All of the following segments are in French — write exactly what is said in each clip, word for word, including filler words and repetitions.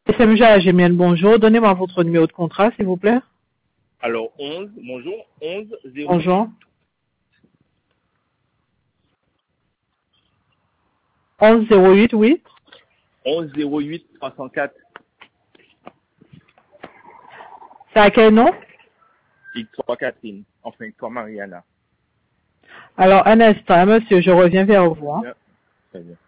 S M J A G M N, bonjour. Donnez-moi votre numéro de contrat, s'il vous plaît. Alors, onze, bonjour, onze, zéro. Bonjour. onze zéro huit, oui. onze, zéro huit, trois cent quatre. C'est à quel nom? Victoire Catherine. Enfin, Victoire Mariana. Alors, un instant, monsieur, je reviens vers vous. Hein. Bien. Très bien.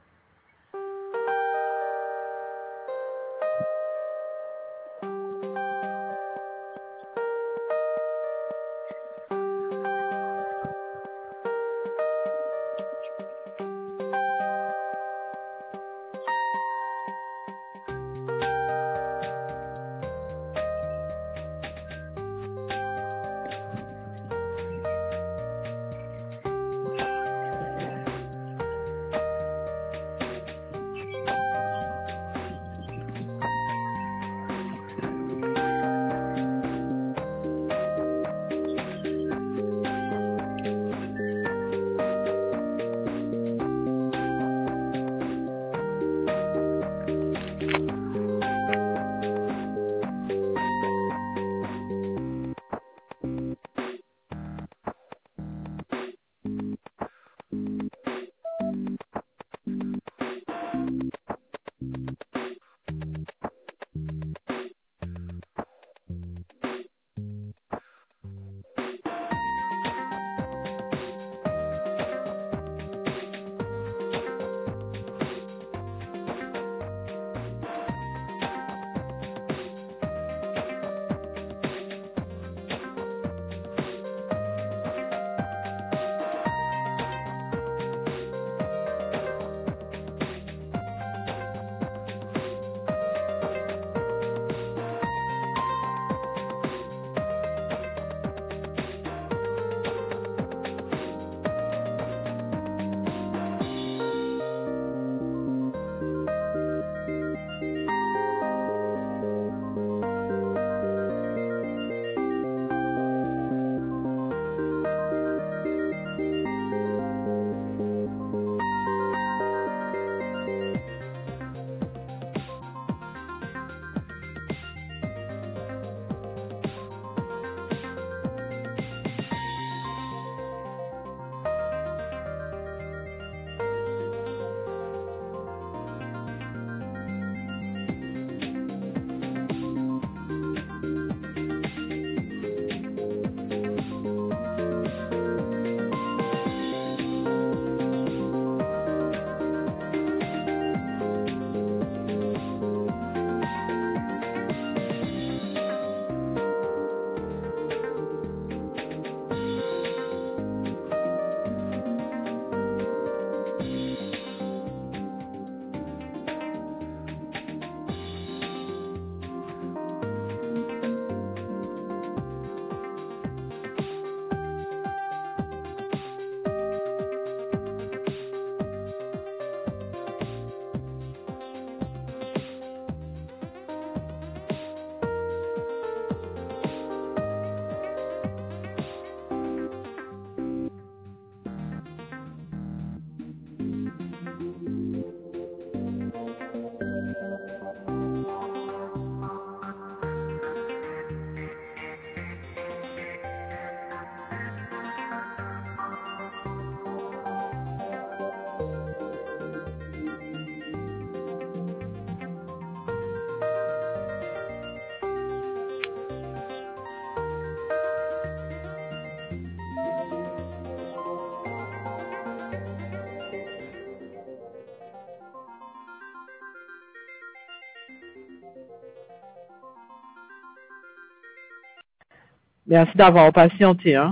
Merci d'avoir patienté. Hein.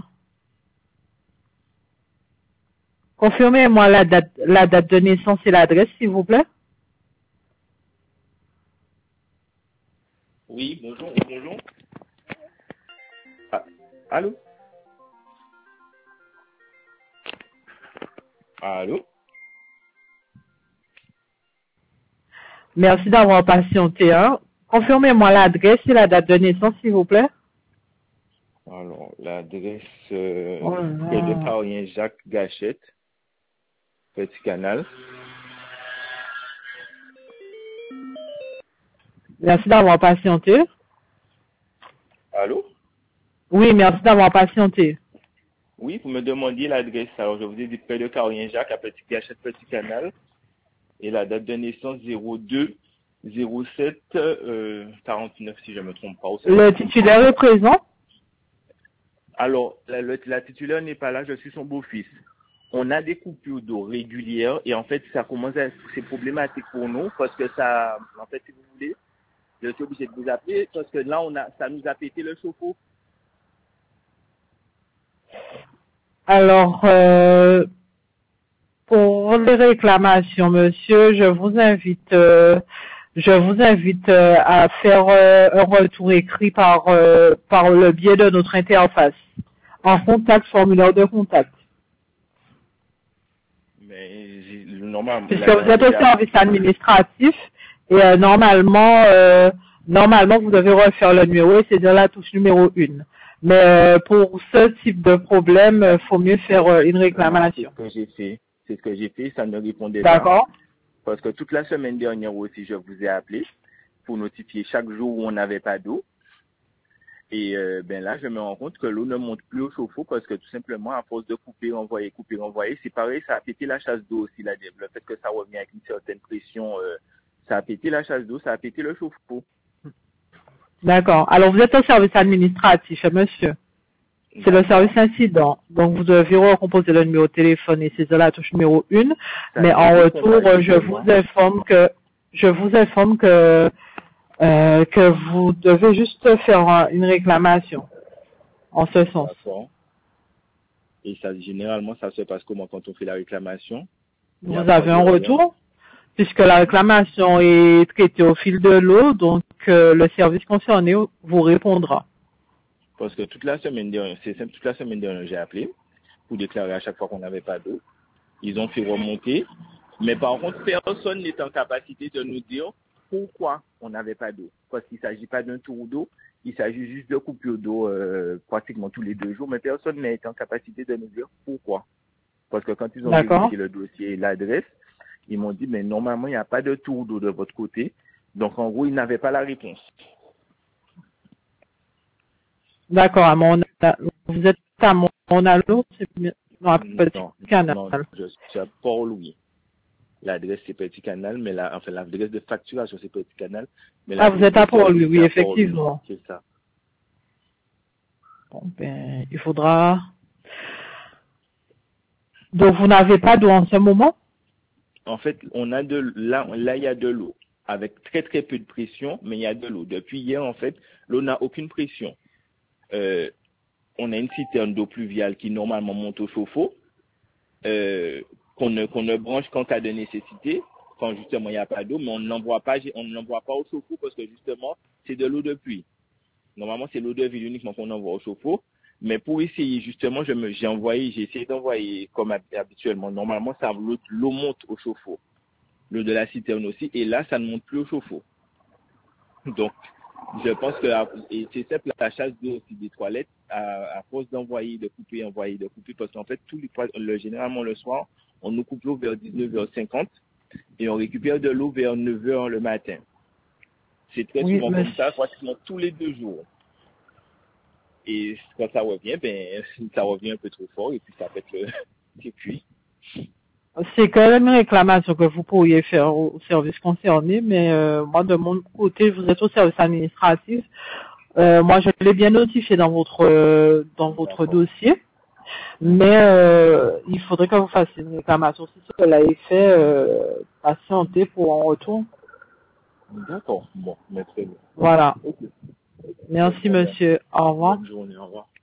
Confirmez-moi la date, la date de naissance et l'adresse, s'il vous plaît. Oui, bonjour, bonjour. Ah, allô? Allô? Merci d'avoir patienté. Hein. Confirmez-moi l'adresse et la date de naissance, s'il vous plaît. Alors, l'adresse, euh, Oh près de là. Parien Jacques Gachette, Petit Canal. Merci d'avoir patienté. Allô? Oui, merci d'avoir patienté. Oui, vous me demandiez l'adresse. Alors, je vous ai dit près de Carolien-Jacques, à Petit Gâchette, Petit Canal. Et la date de naissance zéro deux zéro sept euh, quarante-neuf, si je ne me trompe pas. Le titulaire est présent? Alors, la, le, la titulaire n'est pas là, je suis son beau-fils. On a des coupures d'eau régulières et en fait, ça commence à c'est problématique pour nous parce que ça, en fait, si vous voulez, je suis obligé de vous appeler parce que là, on a, ça nous a pété le chauffe-eau. Alors, euh, pour les réclamations, monsieur, je vous invite, euh, je vous invite euh, à faire euh, un retour écrit par euh, par le biais de notre interface, en contact, formulaire de contact. Mais j'ai- normalement, Puisque la vous dernière êtes fois, au j'ai service appelé. administratif et euh, normalement, euh, normalement, vous devez refaire le numéro et c'est-à-dire la touche numéro une. Mais euh, pour ce type de problème, il faut mieux faire euh, une Moi, c'est réclamation. ce que j'ai fait. C'est ce que j'ai fait, ça ne répondait pas. D'accord? Parce que toute la semaine dernière aussi, je vous ai appelé pour notifier chaque jour où on n'avait pas d'eau. Et euh, ben là, je me rends compte que l'eau ne monte plus au chauffe-eau parce que tout simplement, à force de couper, renvoyer, couper, renvoyer, c'est pareil, ça a pété la chasse d'eau aussi. Là, le fait que ça revient avec une certaine pression, euh, ça a pété la chasse d'eau, ça a pété le chauffe-eau. D'accord. Alors, vous êtes au service administratif, monsieur. C'est le D'accord. service incident. Donc, vous devez recomposer le numéro de téléphone et c'est la touche numéro une. Ça Mais ne en répond retour, pas, je vous justement. informe que, je vous informe que, euh, que vous devez juste faire euh, une réclamation en ce sens. D'accord. Et ça, généralement, ça se passe comment quand on fait la réclamation? Il n'y Vous a pas avez de un rien. retour puisque la réclamation est traitée au fil de l'eau, donc euh, le service concerné vous répondra. Parce que toute la semaine dernière, c'est simple, toute la semaine dernière, j'ai appelé pour déclarer à chaque fois qu'on n'avait pas d'eau. Ils ont fait remonter. Mais par contre, personne n'est en capacité de nous dire pourquoi on n'avait pas d'eau. Parce qu'il ne s'agit pas d'un tour d'eau, il s'agit juste de coupure d'eau euh, pratiquement tous les deux jours, mais personne n'est en capacité de nous dire pourquoi. Parce que quand ils ont D'accord? vérifié le dossier et l'adresse, ils m'ont dit, mais normalement, il n'y a pas de tour d'eau de votre côté. Donc, en gros, ils n'avaient pas la réponse. D'accord, à mon, vous êtes à mon, Monalo, c'est bien, non, à Petit Non, Canal. non, je suis à Port-Louis. L'adresse, c'est Petit Canal, mais la, enfin, l'adresse de facturation, c'est Petit Canal, mais Ah, vous l'adresse êtes de à Port-Louis, service, c'est oui, à Port-Louis. effectivement. C'est ça. Bon, ben, il faudra, donc vous n'avez pas d'eau en ce moment? En fait, on a de, là, là, il y a de l'eau. Avec très, très peu de pression, mais il y a de l'eau. Depuis hier, en fait, l'eau n'a aucune pression. Euh, on a une citerne d'eau pluviale qui, normalement, monte au chauffe-eau, euh, qu'on ne, qu'on ne branche qu'en cas de nécessité, quand justement il n'y a pas d'eau, mais on ne l'envoie pas, on ne l'envoie pas au chauffe-eau parce que justement, c'est de l'eau de pluie. Normalement, c'est l'eau de ville uniquement qu'on envoie au chauffe-eau. Mais pour essayer, justement, je me, j'ai envoyé, j'ai essayé d'envoyer comme habituellement. Normalement, ça, l'eau, l'eau monte au chauffe-eau. L'eau de la citerne aussi. Et là, ça ne monte plus au chauffe-eau. Donc, je pense que, et c'est simple, la chasse d'eau aussi des toilettes, à, à force d'envoyer, de couper, envoyer, de couper, parce qu'en fait, tous les, le, généralement le soir, on nous coupe l'eau vers dix-neuf heures cinquante et on récupère de l'eau vers neuf heures le matin. C'est très Oui, souvent comme monsieur. ça, pratiquement tous les deux jours. Et quand ça revient, ben, ça revient un peu trop fort et puis ça pète le circuit. C'est quand même une réclamation que vous pourriez faire au service concerné, mais euh, moi, de mon côté, vous êtes au service administratif. Euh, moi, je l'ai bien notifié dans votre euh, dans votre D'accord. dossier, mais euh, il faudrait que vous fassiez une réclamation. Si cela est fait, euh, patientez pour un retour. D'accord. Bon, mais très bien. Voilà. Ok. Bonne Merci, journée. monsieur. Au revoir. Bonne journée. Au revoir.